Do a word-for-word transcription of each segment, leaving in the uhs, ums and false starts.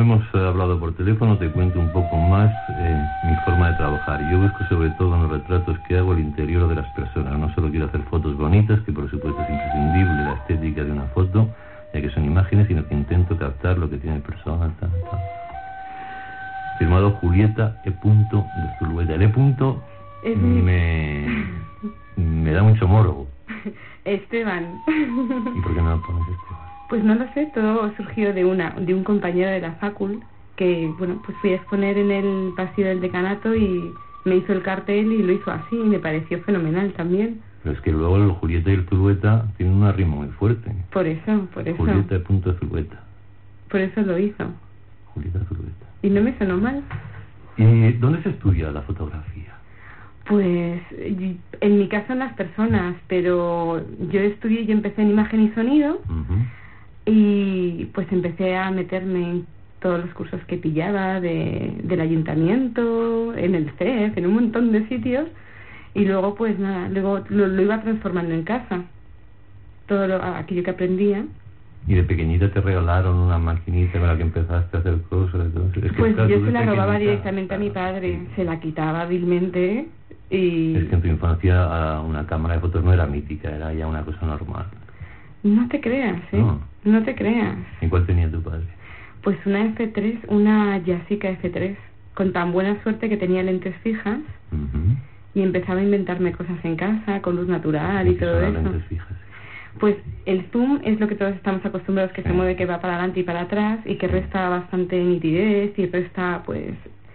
hemos hablado por teléfono, te cuento un poco más eh, mi forma de trabajar. Yo busco sobre todo en los retratos que hago el interior de las personas. No solo quiero hacer fotos bonitas, que por supuesto es imprescindible la estética de una foto, ya que son imágenes, sino que intento captar lo que tiene persona, tal, tal. Firmado Julieta E. de Zulueta. El E. Es me, me da mucho morbo. Esteban. ¿Y por qué no lo pones Esteban? Pues no lo sé, todo surgió de una de un compañero de la facul que, bueno, pues fui a exponer en el pasillo del decanato y me hizo el cartel y lo hizo así y me pareció fenomenal también. Pero es que luego el Julieta y el Zulueta tienen una rima muy fuerte. Por eso, por eso. Julieta E. Zulueta. Por eso lo hizo. Julieta Zulueta. Y no me sonó mal. ¿Y dónde se estudia la fotografía? Pues en mi caso en las personas, pero yo estudié, yo empecé en imagen y sonido. Uh-huh. Y pues empecé a meterme en todos los cursos que pillaba de, del ayuntamiento, en el C E F, en un montón de sitios. Y luego pues nada, luego lo, lo iba transformando en casa, todo lo, aquello que aprendía. ¿Y de pequeñita te regalaron una maquinita con la que empezaste a hacer cosas? Es que, pues claro, yo se la pequeñita, robaba directamente claro, a mi padre, sí. Se la quitaba hábilmente y... Es que en tu infancia una cámara de fotos no era mítica, era ya una cosa normal. No te creas, ¿eh? No, no te creas. ¿Y cuál tenía tu padre? Pues una F tres, una Yasica F tres, con tan buena suerte que tenía lentes fijas. Uh-huh. Y empezaba a inventarme cosas en casa, con luz natural y, y todo eso. Lentes fijas? Pues el zoom es lo que todos estamos acostumbrados, que sí. Se mueve, que va para adelante y para atrás, y que resta bastante nitidez, y resta, pues,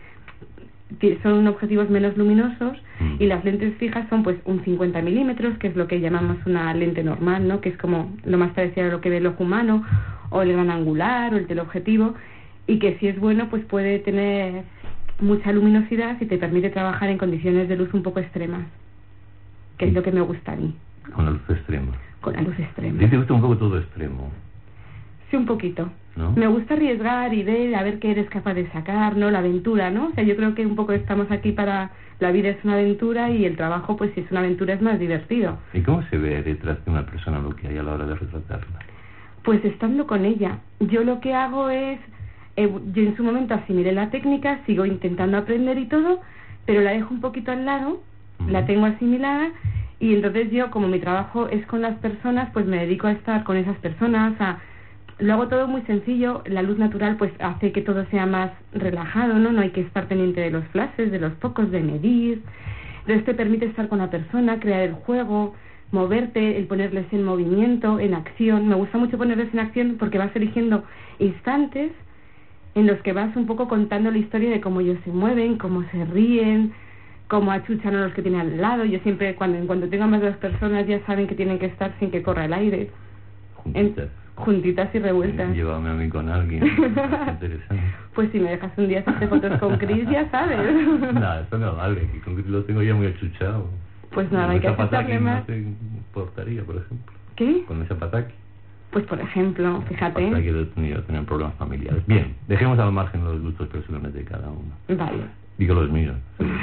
son objetivos menos luminosos, mm. y las lentes fijas son, pues, un cincuenta milímetros, que es lo que llamamos una lente normal, ¿no? Que es como lo más parecido a lo que ve el ojo humano, o el gran angular, o el teleobjetivo, y que si es bueno, pues puede tener mucha luminosidad y te permite trabajar en condiciones de luz un poco extremas, que es lo que me gusta a mí. Con la luz extrema. Con la luz extrema. ¿Sí te gusta un poco todo extremo? Sí, un poquito. ¿No? Me gusta arriesgar y ver, a ver qué eres capaz de sacar, ¿no? La aventura, ¿no? O sea, yo creo que un poco estamos aquí para... La vida es una aventura y el trabajo, pues si es una aventura, es más divertido. ¿Y cómo se ve detrás de una persona lo que hay a la hora de retratarla? Pues estando con ella. Yo lo que hago es... Eh, yo en su momento asimilé la técnica, sigo intentando aprender y todo, pero la dejo un poquito al lado, uh-huh. La tengo asimilada... Y entonces yo, como mi trabajo es con las personas, pues me dedico a estar con esas personas, a... Lo hago todo muy sencillo, la luz natural pues hace que todo sea más relajado, ¿no? No hay que estar pendiente de los flashes, de los focos, de medir. Entonces te permite estar con la persona, crear el juego, moverte, el ponerles en movimiento, en acción. Me gusta mucho ponerles en acción porque vas eligiendo instantes en los que vas un poco contando la historia de cómo ellos se mueven, cómo se ríen, cómo achuchan a los que tienen al lado. Yo siempre, cuando cuando tengo más de dos personas, ya saben que tienen que estar sin que corra el aire. Juntitas. En, juntitas y revueltas. Llévame a mí con alguien. Interesante. Pues si me dejas un día hacerte fotos con Chris, ya sabes. No, eso no vale, que con Chris lo tengo ya muy achuchado. Pues nada, con hay que aceptarle más. No te importaría, por ejemplo. ¿Qué? Con ese pataki. Pues por ejemplo, fíjate. Hasta que he tenido tener problemas familiares. Bien, dejemos al margen los gustos personales de cada uno. Vale. Digo los míos.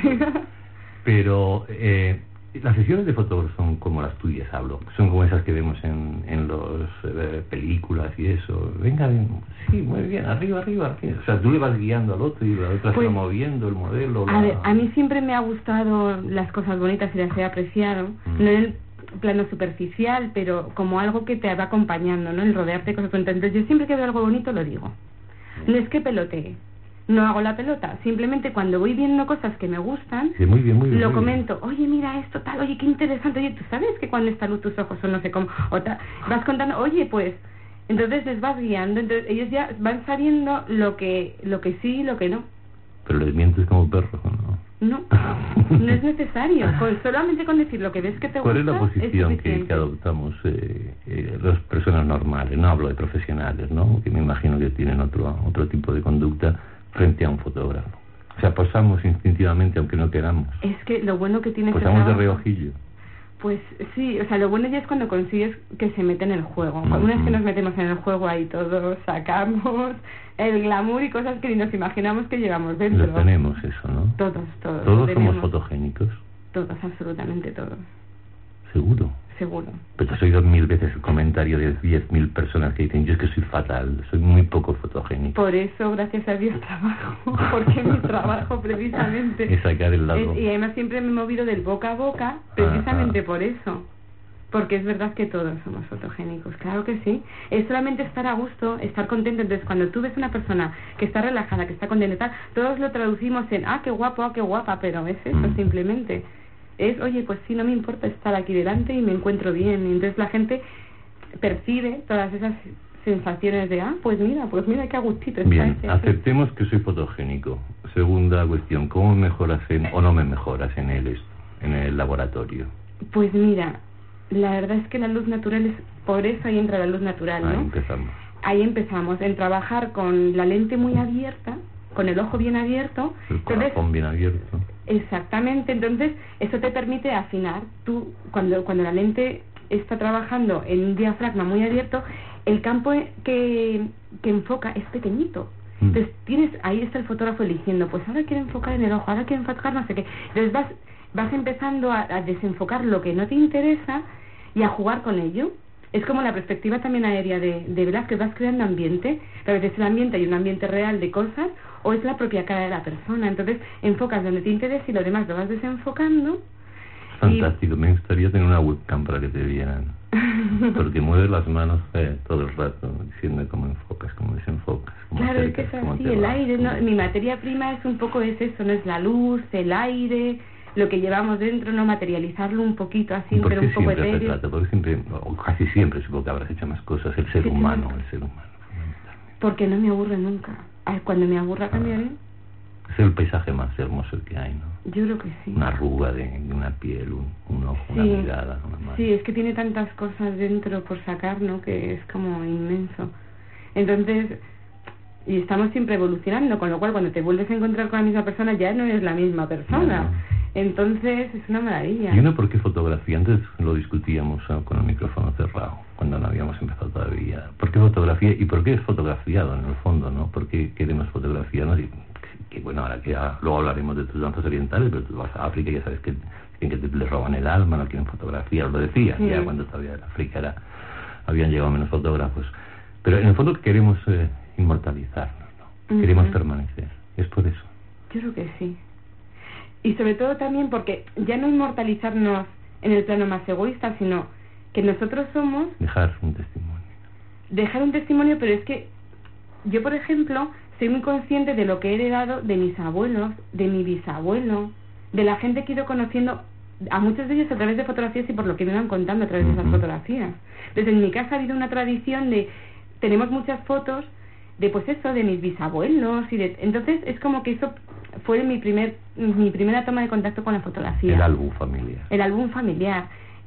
Pero eh, las sesiones de fotógrafos son como las tuyas, hablo. Son como esas que vemos en, en las eh, películas y eso. Venga, sí, muy bien, arriba, arriba, arriba. O sea, tú le vas guiando al otro y la otra pues, se va moviendo el modelo. A la... ver, a mí siempre me ha gustado las cosas bonitas y las he apreciado. Mm. No en el plano superficial, pero como algo que te va acompañando, ¿no? El rodearte de cosas bonitas. Entonces yo siempre que veo algo bonito lo digo. Mm. No es que pelotee. No hago la pelota, simplemente cuando voy viendo cosas que me gustan, sí, muy bien, muy bien, lo muy comento, bien. Oye, mira esto, tal, oye, qué interesante, oye, tú sabes que cuando está luz tus ojos o no sé cómo, o tal, vas contando, oye, pues, entonces les vas guiando, entonces ellos ya van sabiendo lo que lo que sí y lo que no. Pero les mientes como perro, ¿no? No, no es necesario, con, solamente con decir lo que ves que te ¿Cuál gusta. ¿Cuál es la posición es que, que adoptamos eh, eh, las personas normales? No hablo de profesionales, ¿no? Que me imagino que tienen otro otro tipo de conducta frente a un fotógrafo. O sea, posamos instintivamente aunque no queramos. Es que lo bueno que tiene Posamos de reojillo. Pues sí, o sea, lo bueno ya es cuando consigues que se mete en el juego. Uh-huh. Una vez que nos metemos en el juego ahí todos sacamos el glamour y cosas que ni nos imaginamos que llevamos dentro. Lo tenemos eso, ¿no? Todos, todos. Todos somos fotogénicos. Todos, absolutamente todos. ¿Seguro? seguro. Pero te has oído mil veces el comentario de diez mil personas que dicen, yo es que soy fatal, soy muy poco fotogénico. Por eso, gracias a Dios, trabajo, porque mi trabajo precisamente... Es sacar el lado... Es, y además siempre me he movido del boca a boca, precisamente ah, ah. por eso. Porque es verdad que todos somos fotogénicos, claro que sí. Es solamente estar a gusto, estar contento. Entonces, cuando tú ves una persona que está relajada, que está contenta, tal, todos lo traducimos en, ah, qué guapo, ah, qué guapa, pero es eso, mm. simplemente. Es, oye, pues sí, no me importa estar aquí delante y me encuentro bien. Y entonces la gente percibe todas esas sensaciones de, ah, pues mira, pues mira qué a gustito está. Bien, este, aceptemos que soy fotogénico. Segunda cuestión, ¿cómo me mejoras en, o no me mejoras en el, en el laboratorio? Pues mira... La verdad es que la luz natural es, por eso ahí entra la luz natural, ¿no? Ahí empezamos. Ahí empezamos, en trabajar con la lente muy abierta, con el ojo bien abierto. El corazón bien abierto. Exactamente, entonces eso te permite afinar. Tú, cuando, cuando la lente está trabajando en un diafragma muy abierto, el campo que, que enfoca es pequeñito. Mm. Entonces tienes, ahí está el fotógrafo eligiendo, pues ahora quiero enfocar en el ojo, ahora quiero enfocar no sé qué. Entonces vas... vas empezando a, a desenfocar lo que no te interesa y a jugar con ello. Es como la perspectiva también aérea de, de Velázquez, vas creando ambiente, a veces el ambiente hay un ambiente real de cosas o es la propia cara de la persona, entonces enfocas donde te interesa y lo demás lo vas desenfocando. Fantástico, y... me gustaría tener una webcam para que te vieran, porque mueves las manos eh, todo el rato diciendo cómo enfocas, cómo desenfocas, cómo claro, acercas, es que es así, el vas, aire, ¿no? Mi materia prima es un poco es eso, no es la luz, el aire... lo que llevamos dentro, no materializarlo un poquito así, pero un poco etéreo. Se trata? Porque siempre, o casi siempre, supongo que habrás hecho más cosas, el ser sí, humano, el ser humano. Porque no me aburre nunca. Ay, cuando me aburra cambiaré. Ah, es el paisaje más hermoso que hay, ¿no? Yo creo que sí. Una arruga de, de una piel, un, un ojo, sí, una mirada, una mano. Sí, es que tiene tantas cosas dentro por sacar, ¿no? Que es como inmenso. Entonces... y estamos siempre evolucionando, con lo cual cuando te vuelves a encontrar con la misma persona ya no eres la misma persona. No. Entonces es una maravilla. ¿Y uno por qué fotografía? Antes lo discutíamos ¿no? con el micrófono cerrado, cuando no habíamos empezado todavía. ¿Por qué fotografía y por qué es fotografiado en el fondo? ¿No? ¿Por qué queremos fotografiarnos? Y, que bueno, ahora que ya, luego hablaremos de tus danzas orientales, pero tú vas a África y ya sabes que, que te le roban el alma, no quieren fotografiar, lo decía, sí. Ya cuando todavía en África era, habían llegado menos fotógrafos. Pero en el fondo queremos eh, inmortalizarnos, ¿no? Uh-huh. Queremos permanecer. ¿Es por eso? Yo creo que sí. Y sobre todo también porque ya no inmortalizarnos en el plano más egoísta, sino que nosotros somos... Dejar un testimonio. Dejar un testimonio, pero es que yo, por ejemplo, soy muy consciente de lo que he heredado de mis abuelos, de mi bisabuelo, de la gente que he ido conociendo, a muchos de ellos a través de fotografías y por lo que me van contando a través uh-huh. de esas fotografías. Entonces en mi casa ha habido una tradición de... tenemos muchas fotos de pues eso, de mis bisabuelos y de... entonces es como que eso fue mi primer mi primera toma de contacto con la fotografía. El álbum familiar. El álbum familiar.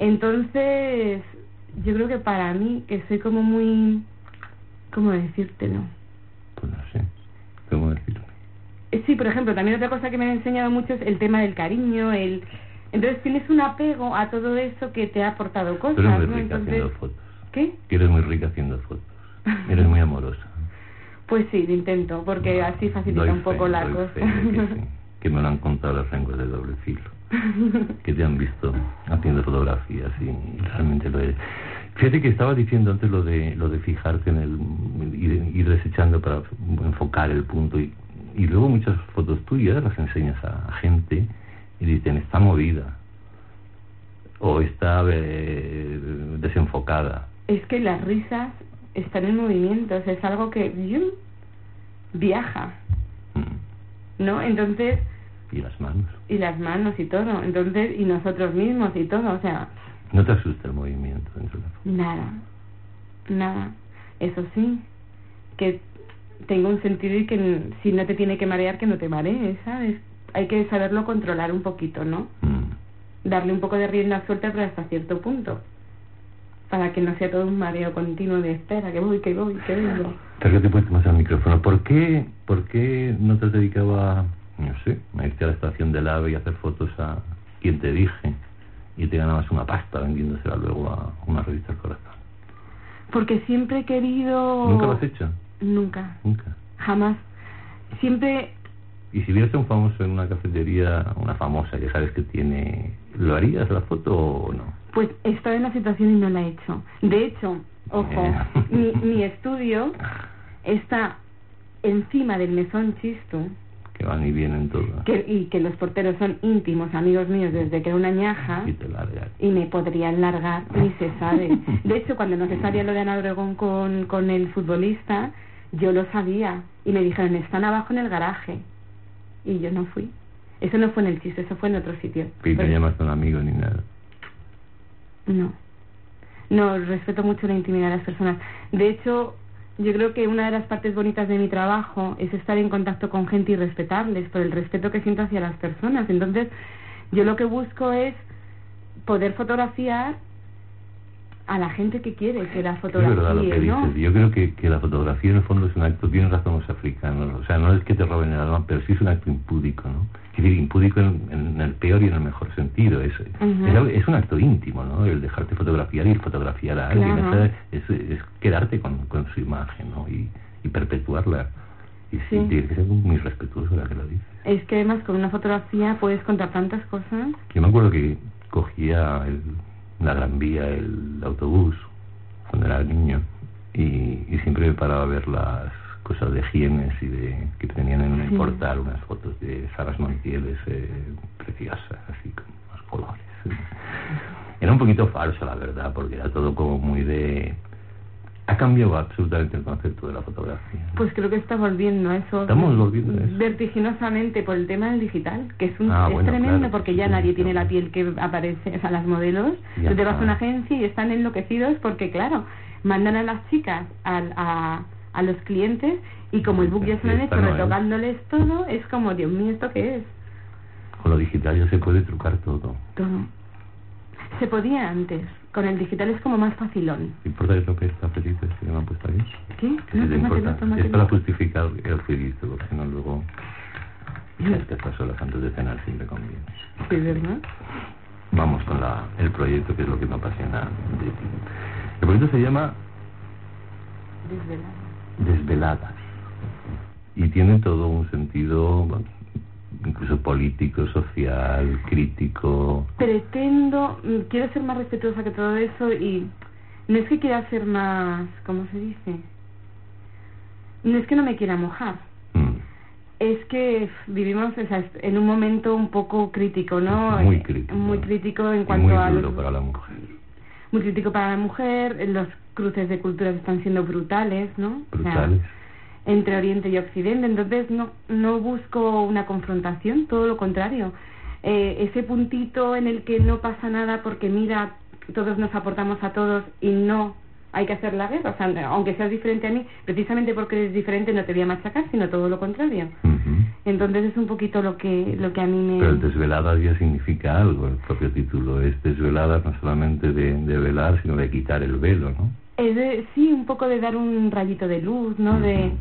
Entonces yo creo que para mí, que soy como muy... ¿cómo decírtelo? Pues no sé, ¿cómo decirlo? Sí, por ejemplo, también otra cosa que me han enseñado mucho es el tema del cariño, el... entonces tienes un apego a todo eso que te ha aportado cosas. Tú eres muy rica, ¿no? Entonces... haciendo fotos. ¿Qué? Que eres muy rica haciendo fotos. Eres muy amorosa. Pues sí, lo intento, porque no, así facilita un poco fe, la cosa. Fe, que, sí, que me lo han contado las lenguas de doble filo. Que te han visto haciendo fotografías y realmente lo eres. Fíjate que estaba diciendo antes lo de lo de fijarte en el... ir, ir desechando para enfocar el punto y, y luego muchas fotos tuyas las enseñas a gente y dicen, está movida o está eh, desenfocada. Es que las risas están en movimiento, o sea, es algo que ¡yum! Viaja, mm. ¿no? Entonces... Y las manos. Y las manos y todo, entonces, y nosotros mismos y todo, o sea... ¿No te asusta el movimiento dentro de la foto? Nada, nada. Eso sí, que tengo un sentido y que si no te tiene que marear, que no te marees, ¿sabes? Hay que saberlo controlar un poquito, ¿no? Mm. Darle un poco de rienda suelta, pero hasta cierto punto. Para que no sea todo un mareo continuo de espera, que voy, que voy, que vengo. Acércate pues más al micrófono. ¿Por qué, ¿Por qué no te has dedicado a, no sé, a irte a la estación del AVE y hacer fotos a quien te dije y te ganabas una pasta vendiéndosela luego a una revista del corazón? Porque siempre he querido... ¿Nunca lo has hecho? Nunca. Nunca. Jamás. Siempre... Y si vieras a un famoso en una cafetería, una famosa, ya sabes que tiene... ¿Lo harías la foto o no? Pues he estado en la situación y no la he hecho. De hecho, ojo, mi, mi estudio está encima del mesón Chistu. Que van y vienen todos. Que, y que los porteros son íntimos amigos míos desde que era una ñaja. Y te largas. Y me podrían largar, ni se sabe. De hecho, cuando no se sabía lo de Ana Obregón con, con el futbolista, yo lo sabía. Y me dijeron, están abajo en el garaje. Y yo no fui. Eso no fue en el Chistu, eso fue en otro sitio. Y no llamaste a un amigo ni nada. No. No, respeto mucho la intimidad de las personas. De hecho, yo creo que una de las partes bonitas de mi trabajo es estar en contacto con gente y respetarles por el respeto que siento hacia las personas. Entonces, yo lo que busco es poder fotografiar a la gente que quiere que la fotografíe, es verdad lo que ¿no? dices. Yo creo que, que la fotografía en el fondo es un acto, tienen razón los africanos, o sea, no es que te roben el alma, pero sí es un acto impúdico, ¿no? Es decir, impúdico en, en el peor y en el mejor sentido. Es, uh-huh. es, es un acto íntimo, ¿no? El dejarte fotografiar y el fotografiar a alguien. Claro. Es, es, es quedarte con, con su imagen, ¿no? Y, y perpetuarla. Y sí, sí, tienes que ser muy respetuoso de la que lo dices. Es que además con una fotografía puedes contar tantas cosas. Yo me acuerdo que cogía el, la Gran Vía, el autobús, cuando era niño, y, y siempre me paraba a ver las cosas de Gienes y de que tenían en el sí. portal unas fotos de Saras Montieles eh, preciosas, así con los colores. Era un poquito falso, la verdad, porque era todo como muy de... Ha cambiado absolutamente el concepto de la fotografía. Pues creo que está volviendo a eso. Estamos volviendo a eso. Vertiginosamente por el tema del digital, que es, un, ah, es bueno, tremendo, claro, porque sí, ya sí, nadie sí, tiene claro. la piel que aparece, o sea, las modelos. Ya Tú te vas está. a una agencia y están enloquecidos porque, claro, mandan a las chicas al, a, a los clientes y como el book ya se lo han hecho no retocándoles es. todo, es como, Dios mío, ¿esto qué es? Con lo digital ya se puede trucar todo. Todo. Se podía antes. Con el digital es como más facilón. ¿Te importa eso que está feliz que me han puesto ahí? ¿Qué? Que No, si te importa. tómatelo. Es para justificar el juicio, porque si no luego... Sabes que estas horas antes de cenar siempre conviene. Sí, ¿verdad? Vamos con la, el proyecto, que es lo que me apasiona de ti. El proyecto se llama... Desveladas. Desveladas. Y tiene todo un sentido... Bueno, incluso político, social, crítico. Pretendo, quiero ser más respetuosa que todo eso y no es que quiera ser más, ¿cómo se dice? No es que no me quiera mojar. Mm. Es que vivimos, o sea, en un momento un poco crítico, ¿no? Muy crítico. Muy crítico en y cuanto muy a... duro los, para la mujer. Muy crítico para la mujer, los cruces de culturas están siendo brutales, ¿no? Brutales. O sea, entre Oriente y Occidente, entonces no no busco una confrontación, todo lo contrario. Eh, ese puntito en el que no pasa nada porque mira, todos nos aportamos a todos y no hay que hacer la guerra, o sea, aunque seas diferente a mí, precisamente porque eres diferente no te voy a machacar, sino todo lo contrario. Uh-huh. Entonces es un poquito lo que lo que a mí me... Pero el desveladas ya significa algo, el propio título es desveladas, no solamente de, de velar, sino de quitar el velo, ¿no? Es de, sí, un poco de dar un rayito de luz, ¿no? Uh-huh. de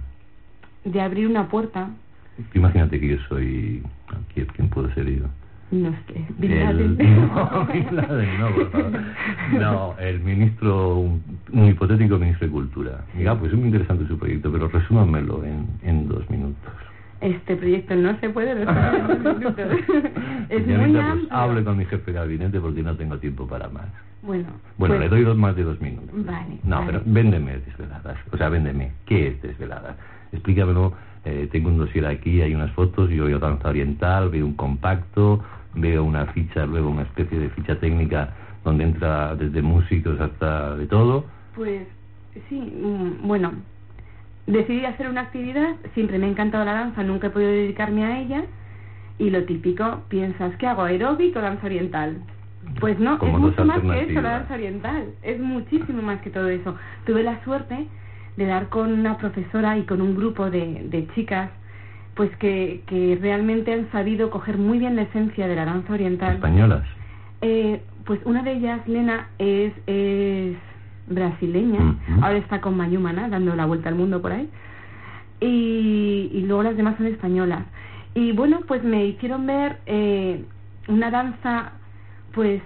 de abrir una puerta. Imagínate que yo soy... ¿Quién, quién puedo ser yo? No sé, Bin el... No, Bin Laden, no, por favor. No, el ministro, un, un hipotético ministro de Cultura. Mira, pues es muy interesante su proyecto, pero resúmanmelo en, en dos minutos. Este proyecto no se puede resumir en dos minutos. Es Señorita, muy pues, amplio. hable con mi jefe de gabinete porque no tengo tiempo para más. Bueno, bueno pues, le doy dos más de dos minutos. Vale. No, vale. pero véndeme Desveladas. O sea, véndeme. ¿Qué es Desveladas? Explícamelo. Eh, tengo un dossier aquí, hay unas fotos, yo veo danza oriental, veo un compacto, veo una ficha, luego una especie de ficha técnica donde entra desde músicos hasta de todo. Pues sí, mm, bueno, decidí hacer una actividad, siempre me ha encantado la danza, nunca he podido dedicarme a ella, y lo típico, piensas, ¿qué hago? ¿Aeróbic o danza oriental? Pues no, Como es mucho más que eso, alternativas. la danza oriental, es muchísimo más que todo eso. Tuve la suerte de dar con una profesora y con un grupo de, de chicas pues que, que realmente han sabido coger muy bien la esencia de la danza oriental. ¿Españolas? Eh, pues una de ellas, Lena, es, es brasileña, uh-huh. ahora está con Mayumana, dando la vuelta al mundo por ahí, y, y luego las demás son españolas. Y bueno, pues me hicieron ver eh, una danza pues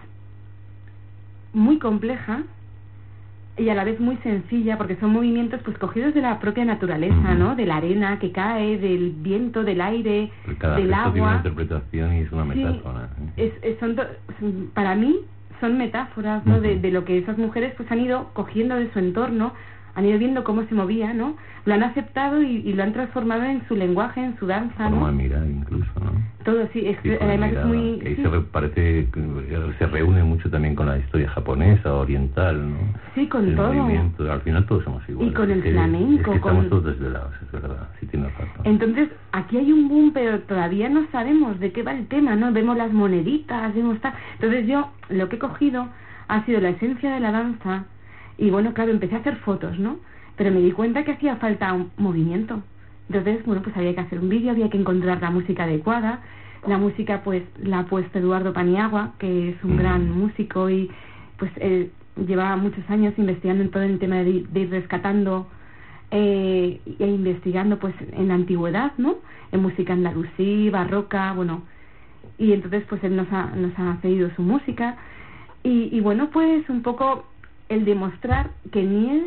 muy compleja y a la vez muy sencilla, porque son movimientos pues cogidos de la propia naturaleza, uh-huh. ¿no? De la arena que cae, del viento, del aire, cada del agua. Tiene una interpretación y es una metáfora. Sí, es, es, son do, para mí son metáforas, ¿no? Uh-huh. de, de lo que esas mujeres pues han ido cogiendo de su entorno, han ido viendo cómo se movía, ¿no? Lo han aceptado y, y lo han transformado en su lenguaje, en su danza, ¿no? Forma de mirar incluso, ¿no? Todo, sí, es Sí, que además mirada, es muy... que ahí sí. se re- parece que se reúne mucho también con la historia japonesa, oriental, ¿no? Sí, con el todo. movimiento, al final todos somos iguales. Y con el es que, flamenco, es que estamos con- todos desvelados, es verdad, sí tienes razón. Entonces, aquí hay un boom, pero todavía no sabemos de qué va el tema, ¿no? Vemos las moneditas, vemos tal... Entonces yo, lo que he cogido ha sido la esencia de la danza y bueno, claro, empecé a hacer fotos, ¿no? Pero me di cuenta que hacía falta un movimiento. Entonces, bueno, pues había que hacer un vídeo, había que encontrar la música adecuada. La música, pues, la ha puesto Eduardo Paniagua, que es un Mm. gran músico y, pues, él lleva muchos años investigando en todo el tema de, de ir rescatando eh, e investigando, pues, en la antigüedad, ¿no? En música andalusí, barroca, bueno. Y entonces, pues, él nos ha, nos ha cedido su música. Y, y bueno, pues, un poco el demostrar que ni es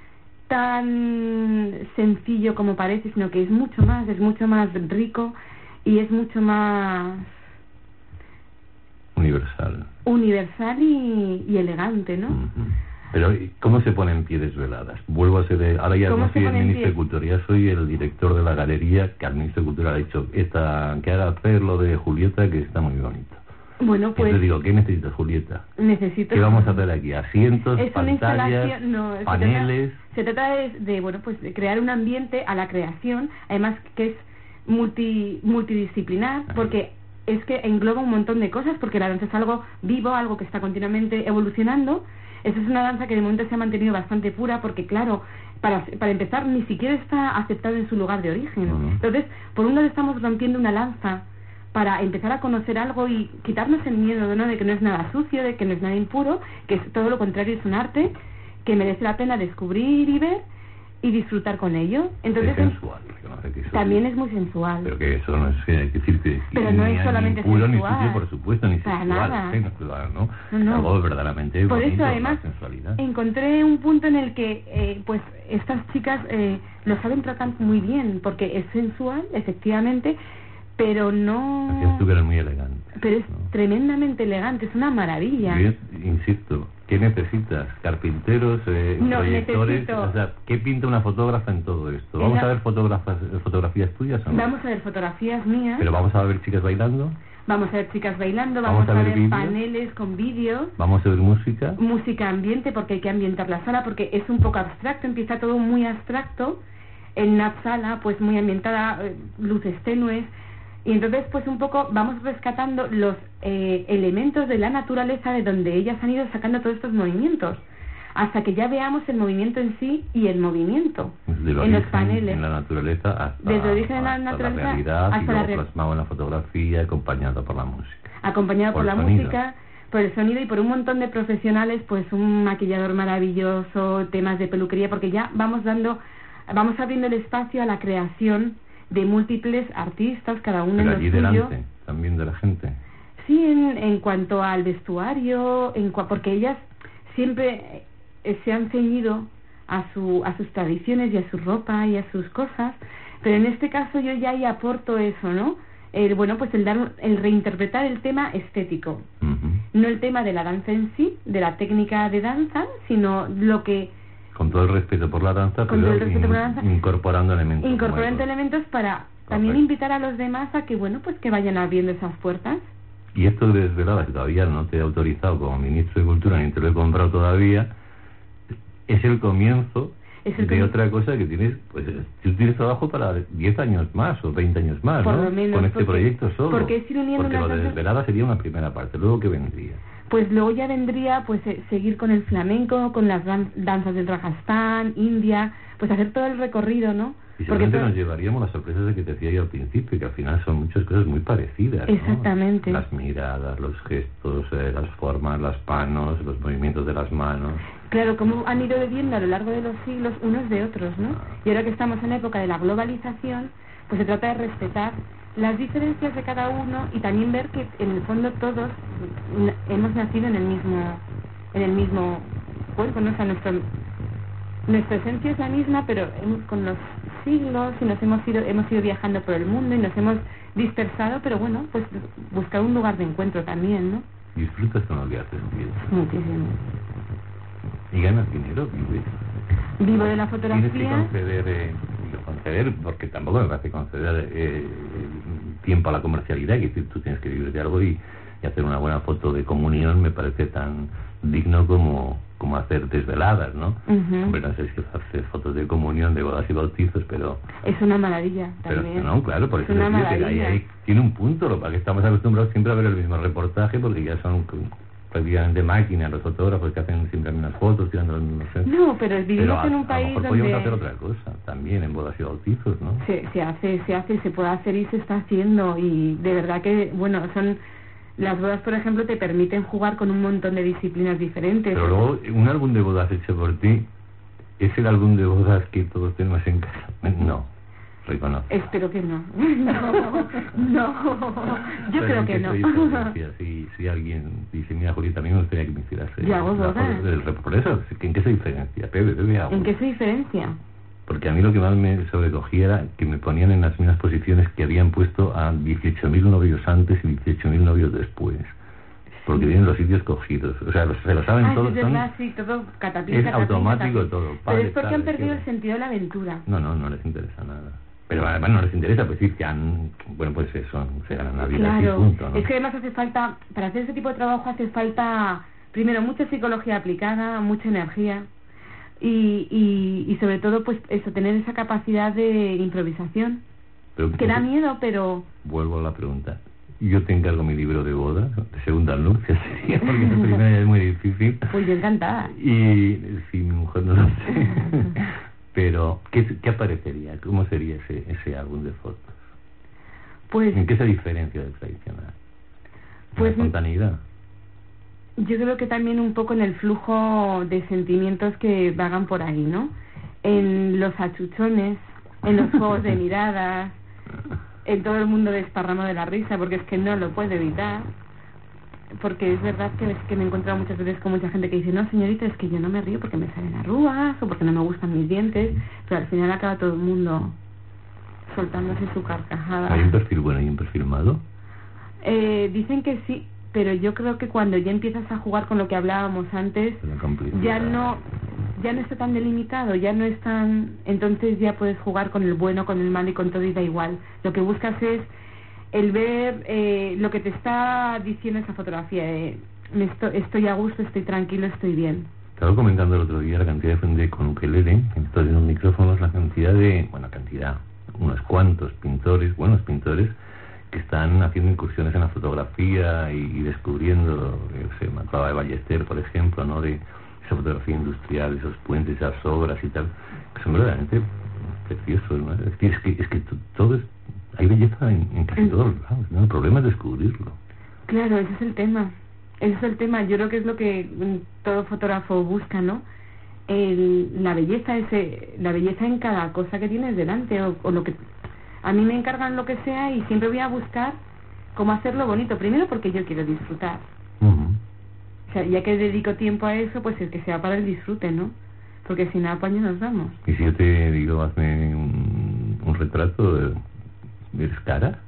tan sencillo como parece, sino que es mucho más, es mucho más rico y es mucho más Universal. universal y, y elegante, ¿no? Ujú. Pero, ¿y ¿cómo se pone en pie Desveladas? Vuelvo a ser... el- ahora ya ¿Cómo no se soy el pone en ministro de pie? Cultura, ya soy el director de la galería, que al ministro de Cultura le ha dicho esta, que haga hacer lo de Julieta, que está muy bonito. Bueno, pues Entonces digo, ¿qué necesitas, Julieta? necesito... ¿Qué vamos a hacer aquí? Asientos, Es una pantallas, instalación, no, se paneles... trata, se trata de, de, bueno, pues de crear un ambiente a la creación, además que es multi, multidisciplinar, Ajá. porque es que engloba un montón de cosas, porque la danza es algo vivo, algo que está continuamente evolucionando. Esa es una danza que de momento se ha mantenido bastante pura, porque claro, para, para empezar, ni siquiera está aceptado en su lugar de origen. Uh-huh. Entonces, por un lado estamos rompiendo una lanza para empezar a conocer algo y quitarnos el miedo, ¿no? De que no es nada sucio, de que no es nada impuro, que es todo lo contrario, es un arte que merece la pena descubrir y ver y disfrutar con ello. Entonces, es sensual, reconoce que eso también es, es muy sensual. pero que eso no es que hay que decir que Pero ni no es hay solamente ni puro, sensual. ni sucio, por supuesto, ni Para sexual, nada. sí, no, claro, ¿no? No, no. Algo verdaderamente Por bonito, eso, además, la sensualidad. encontré un punto en el que, eh, pues, estas chicas eh, lo saben tratar muy bien, porque es sensual, efectivamente, pero no... Decías tú que eres muy elegante. Pero es ¿no? tremendamente elegante, es una maravilla. Yo insisto, ¿qué necesitas? ¿Carpinteros, eh, No, proyectores? necesito- O sea, ¿qué pinta una fotógrafa en todo esto? En ¿Vamos la- a ver fotógrafas, fotografías tuyas o no? Vamos a ver fotografías mías, ¿Pero vamos a ver chicas bailando? vamos a ver chicas bailando, Vamos vamos, a a ver ver vídeos. paneles con vídeos, ¿Vamos a ver música? música ambiente, porque hay que ambientar la sala, porque es un poco abstracto, empieza todo muy abstracto, en una sala pues muy ambientada, eh, luces tenues, y entonces pues un poco vamos rescatando los eh, elementos de la naturaleza de donde ellas han ido sacando todos estos movimientos, hasta que ya veamos el movimiento en sí y el movimiento Desde el en los origen, paneles. en la naturaleza hasta, Desde el origen en la hasta naturaleza la realidad hasta y la luego real- plasmado en la fotografía acompañado por la música. acompañado por, Por la el sonido. música, por el sonido y por un montón de profesionales, pues un maquillador maravilloso, temas de peluquería, porque ya vamos dando, vamos abriendo el espacio a la creación de múltiples artistas, cada uno Pero en allí lo suyo. delante también de la gente. Sí, en, en cuanto al vestuario, en cua- porque ellas siempre eh, se han ceñido a su a sus tradiciones y a su ropa y a sus cosas, pero en este caso yo ya ahí aporto eso, ¿no? El, bueno, pues el dar un- el reinterpretar el tema estético, Ujú. no el tema de la danza en sí, de la técnica de danza, sino lo que Con todo el respeto por la danza, Con pero todo el respeto in- por la danza, incorporando elementos incorporando nuevos. elementos para también Correcto. invitar a los demás a que, bueno, pues que vayan abriendo esas puertas. Y esto de Desveladas, que todavía no te he autorizado como ministro de Cultura ni te lo he comprado todavía, es el comienzo Es el de comi- otra cosa que tienes, pues tú tienes trabajo para diez años más o veinte años más, Por ¿no? lo menos, Con este porque- proyecto solo. porque es ir uniendo Porque unas lo de danzas- Desveladas sería una primera parte, luego ¿qué vendría? Pues luego ya vendría pues eh, seguir con el flamenco, con las dan- danzas del Rajastán, India, pues hacer todo el recorrido, ¿no? Y Porque seguramente todo- nos llevaríamos las sorpresas de que te decía yo al principio, que al final son muchas cosas muy parecidas, ¿no? Exactamente. Las miradas, los gestos, eh, las formas, las manos, los movimientos de las manos. Claro, como han ido bebiendo a lo largo de los siglos unos de otros, ¿no? Y ahora que estamos en la época de la globalización, pues se trata de respetar las diferencias de cada uno y también ver que en el fondo todos n- hemos nacido en el mismo en el mismo cuerpo, ¿no? O sea, nuestro, nuestra esencia es la misma, pero hemos- con los siglos y nos hemos ido hemos ido viajando por el mundo y nos hemos dispersado, pero bueno, pues buscar un lugar de encuentro también, ¿no? ¿Disfrutas con lo que haces, tío? Muchísimo. ¿Y ganas dinero? ¿Vives? Vivo de la fotografía. Tienes que conceder, eh, digo, conceder, porque tampoco me parece conceder eh, tiempo a la comercialidad, que decir, tú tienes que vivir de algo y, y hacer una buena foto de comunión me parece tan digno como, como hacer desveladas, ¿no? Uh-huh. Hombre, no sé si hacer fotos de comunión, de bodas y bautizos, pero... Es una maravilla también. Pero no, claro, por es eso una decía que ahí, ahí tiene un punto, lo para que estamos acostumbrados siempre a ver el mismo reportaje, porque ya son prácticamente máquinas los fotógrafos que hacen siempre las mismas fotos, tirando los mismos... No, pero vivimos pero a, en un país a lo mejor donde... podríamos hacer otra cosa, también en bodas y bautizos, ¿no? Se, se hace, se hace, se puede hacer y se está haciendo, y de verdad que, bueno, son... Las bodas, por ejemplo, te permiten jugar con un montón de disciplinas diferentes. Pero luego, un álbum de bodas hecho por ti, ¿es el álbum de bodas que todos tenemos en casa? No, reconoce. Espero que no. No, no. Yo creo que no. Si, si alguien dice, mira, Julieta, a mí me gustaría que me hicieras Yo hago bodas. Por eso, ¿en qué se diferencia? Pepe, Pepe, hago. ¿En qué se diferencia? Porque a mí lo que más me sobrecogía era que me ponían en las mismas posiciones que habían puesto a dieciocho mil novios antes y dieciocho mil novios después. Porque tienen los sitios cogidos. O sea, los, se lo saben ah, todos. Sí, es verdad, sí, todo catapín, es catapín, automático catapín. todo. Pero Padre, es porque tal, han perdido izquierda. el sentido de la aventura. No, no, no les interesa nada. Pero además no les interesa, pues sí, que han... Bueno, pues eso, se ganan la vida claro. así, punto, ¿no? Es que además hace falta... Para hacer ese tipo de trabajo hace falta... Primero, mucha psicología aplicada, mucha energía... Y, y, y sobre todo pues eso, tener esa capacidad de improvisación, pero, que da miedo, pero... Vuelvo a la pregunta. Yo te encargo mi libro de boda, de segunda nupcia sería, porque la primera ya es muy difícil. Pues yo encantada. Y si mi mujer no lo sé. Pero, ¿qué, ¿qué aparecería? ¿Cómo sería ese, ese álbum de fotos? Pues... ¿En qué se diferencia del tradicional? Pues... ¿La espontaneidad? Yo creo que también un poco en el flujo de sentimientos que vagan por ahí, ¿no? En los achuchones, en los juegos de miradas, en todo el mundo desparramo de la risa, porque es que no lo puedo evitar. Porque es verdad que, es que me he encontrado muchas veces con mucha gente que dice, no, señorita, es que yo no me río porque me salen arrugas o porque no me gustan mis dientes, pero al final acaba todo el mundo soltándose su carcajada. ¿Hay un perfil bueno y un perfil malo? Eh, dicen que sí. Pero yo creo que cuando ya empiezas a jugar con lo que hablábamos antes, ya no ya no está tan delimitado, ya no es tan... Entonces ya puedes jugar con el bueno, con el malo y con todo y da igual. Lo que buscas es el ver eh, lo que te está diciendo esa fotografía. Eh, me estoy, estoy a gusto, estoy tranquilo, estoy bien. Estaba comentando el otro día la cantidad de gente con ukelele, estoy en los micrófonos, la cantidad de... Bueno, cantidad, unos cuantos pintores, buenos pintores, que están haciendo incursiones en la fotografía y, y descubriendo, yo sé, me acaba de Ballester, por ejemplo, ¿no? De esa fotografía industrial, esos puentes, esas obras y tal, que son verdaderamente preciosos, ¿no? Es que, es que, es que todo es, hay belleza en, en casi todos los lados, ¿no? El problema es descubrirlo. Claro, ese es el tema, ese es el tema, yo creo que es lo que todo fotógrafo busca, ¿no? El, la belleza ese, la belleza en cada cosa que tienes delante, o, o lo que... A mí me encargan lo que sea y siempre voy a buscar cómo hacerlo bonito. Primero porque yo quiero disfrutar. Uh-huh. O sea, ya que dedico tiempo a eso, pues es que sea para el disfrute, ¿no? Porque si no, apaño nos damos. Y si yo te digo, hazme un, un retrato, ¿eres cara?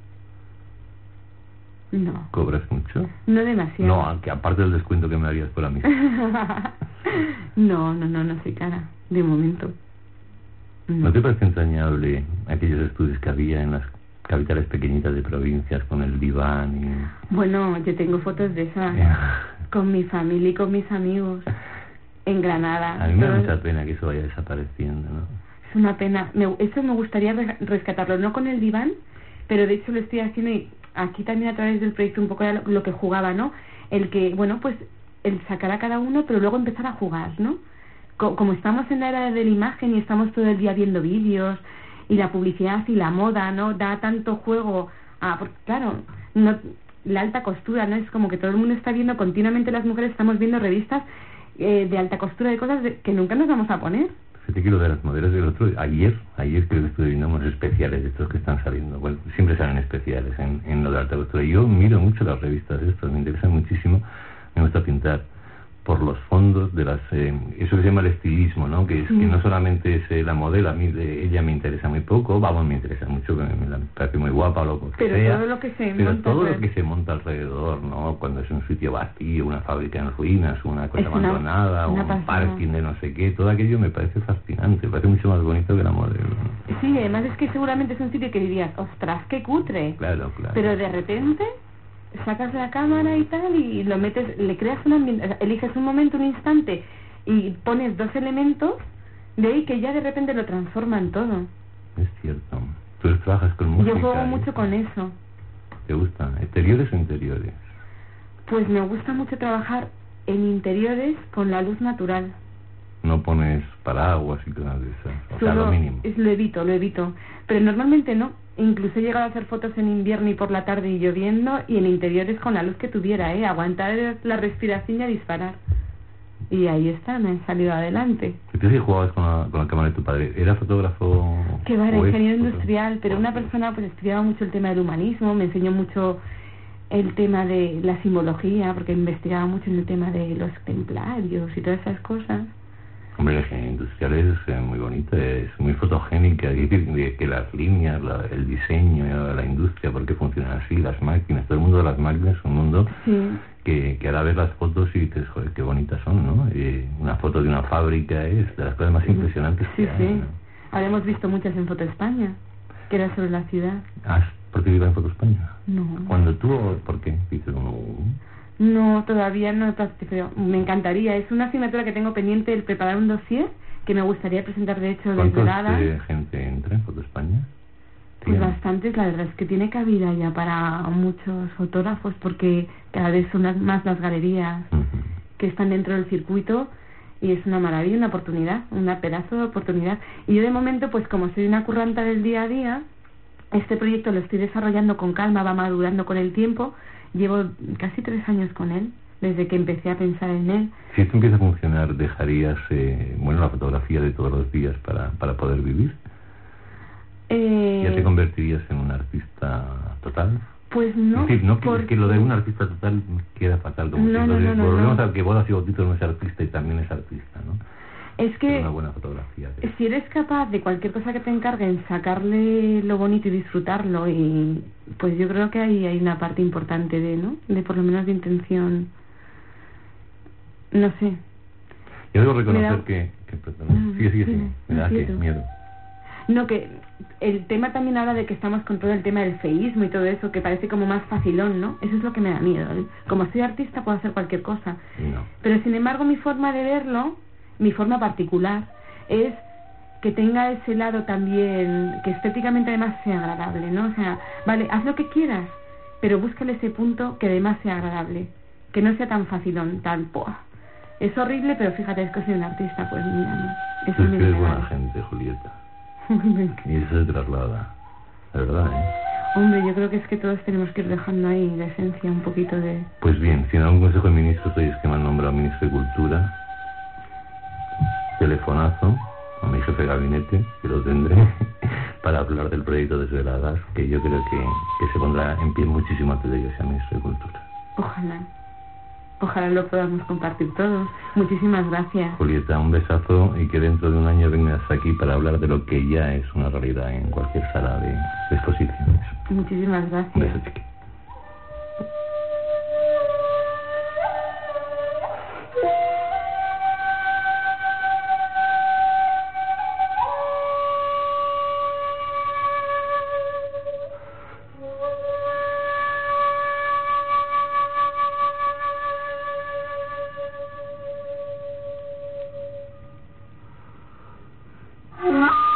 No. ¿Cobras mucho? No demasiado. No, aunque aparte del descuento que me harías por la misma. no, no, no, no soy cara, de momento. No. ¿No te parece entrañable aquellos estudios que había en las capitales pequeñitas de provincias con el diván y... Bueno, yo tengo fotos de esas con mi familia y con mis amigos en Granada. A mí me da Todo... mucha pena que eso vaya desapareciendo, ¿no? Es una pena. Me, eso me gustaría re rescatarlo, no con el diván, pero de hecho lo estoy haciendo y aquí también a través del proyecto un poco era lo, lo que jugaba, ¿no? El que, bueno, pues el sacar a cada uno, pero luego empezar a jugar, ¿no? Como estamos en la era de la imagen y estamos todo el día viendo vídeos y la publicidad y la moda, ¿no? Da tanto juego a... Porque, claro, no, la alta costura, ¿no? Es como que todo el mundo está viendo continuamente, las mujeres estamos viendo revistas eh, de alta costura, de cosas de, que nunca nos vamos a poner. Fíjate que lo de las modelos del otro... Ayer, ayer creo que estuve viendo unos especiales de estos que están saliendo. Bueno, siempre salen especiales en, en lo de alta costura. Yo miro mucho las revistas de estos, me interesan muchísimo, me gusta pintar. por los fondos de las eh, eso que se llama el estilismo, ¿no? Que es sí. que no solamente es eh, la modelo, a mí de ella me interesa muy poco, vamos, me interesa mucho, me, me la parece muy guapa o lo que pero sea, todo lo que se pero monta todo alrededor. lo que se monta alrededor, ¿no? Cuando es un sitio vacío, una fábrica en ruinas, una cosa es una, abandonada, una un pasada. parking de no sé qué, todo aquello me parece fascinante, me parece mucho más bonito que la modelo. Sí, además es que seguramente es un sitio que dirías, ostras, qué cutre. Claro, claro. Pero de repente sacas la cámara y tal y lo metes, le creas un ambiente, eliges un momento, un instante y pones dos elementos de ahí que ya de repente lo transforman todo. Es cierto. Tú trabajas con música. Yo juego ¿eh? mucho con eso. ¿Te gusta? ¿Exteriores o interiores? Pues me gusta mucho trabajar en interiores con la luz natural. No pones paraguas y cosas de esas, o sea, Solo, lo mínimo. Es, lo evito, lo evito. Pero normalmente no. Incluso he llegado a hacer fotos en invierno y por la tarde y lloviendo y en interiores con la luz que tuviera, ¿eh? Aguantar la respiración y a disparar. Y ahí está, me han salido adelante. ¿Tú sí jugabas con la, con la cámara de tu padre? ¿Era fotógrafo? Que va, era ingeniero es, industrial, pero una persona pues estudiaba mucho el tema del humanismo, me enseñó mucho el tema de la simbología, porque investigaba mucho en el tema de los templarios y todas esas cosas. Hombre, la ingeniería industrial es eh, muy bonita, es muy fotogénica, es decir, que las líneas, la, el diseño, la industria, por qué funcionan así, las máquinas, todo el mundo de las máquinas es un mundo sí. que, que ahora ves las fotos y dices, joder, qué bonitas son, ¿no? Y una foto de una fábrica es de las cosas más impresionantes sí, que hay, sí. ¿no? Ahora hemos visto muchas en Foto España, que era sobre la ciudad. ¿Has participado en Foto España? No. ¿Cuándo tú o por qué? Dices, no... No, todavía no he participado. Me encantaría. Es una asignatura que tengo pendiente, el preparar un dossier, que me gustaría presentar, de hecho, desde nada. ¿Cuánta eh, gente entra en Foto España? Pues bastantes, la verdad es que tiene cabida ya para muchos fotógrafos, porque cada vez son las, más las galerías uh-huh. que están dentro del circuito, y es una maravilla, una oportunidad, una pedazo de oportunidad. Y yo de momento, pues como soy una curranta del día a día, este proyecto lo estoy desarrollando con calma, va madurando con el tiempo. Llevo casi tres años con él, desde que empecé a pensar en él. Si esto empieza a funcionar, ¿dejarías eh, bueno la fotografía de todos los días para, para poder vivir? Eh, ¿Ya te convertirías en un artista total? Pues no. Es decir, no porque... es que lo de un artista total queda fatal. Como no, no, no, no, volvemos no. a que Bodas y Bautizos no es artista y también es artista, ¿no? Es que es una buena fotografía, creo. Si eres capaz de cualquier cosa que te encarguen, sacarle lo bonito y disfrutarlo, y pues yo creo que ahí hay una parte importante de, ¿no? De por lo menos de intención. No sé. Yo debo reconocer da... que... que perdón, sigue, sigue, sigue. Me da que miedo. No, que el tema también habla de que estamos con todo el tema del feísmo y todo eso, que parece como más facilón, ¿no? Eso es lo que me da miedo, ¿eh? Como soy artista puedo hacer cualquier cosa. No. Pero sin embargo mi forma de verlo, mi forma particular, es que tenga ese lado también, que estéticamente además sea agradable, ¿no? O sea, vale, haz lo que quieras, pero búscale ese punto que además sea agradable, que no sea tan facilón, tan ¡puah! Es horrible, pero fíjate, es que soy un artista, pues mira, eso Tú me eres da buena igual. gente, Julieta. Y eso se traslada, de verdad, ¿eh? Hombre, yo creo que es que todos tenemos que ir dejando ahí la esencia, un poquito de... Pues bien, si en algún consejo de ministros oís que me han nombrado ministro de Cultura, telefonazo a mi jefe de gabinete, que lo tendré, para hablar del proyecto Desveladas, que yo creo que, que se pondrá en pie muchísimo antes de que yo sea ministro de Cultura. Ojalá. Ojalá lo podamos compartir todos. Muchísimas gracias. Julieta, un besazo y que dentro de un año vengas aquí para hablar de lo que ya es una realidad en cualquier sala de, de exposiciones. Muchísimas gracias. Un beso, chiqui. Yeah.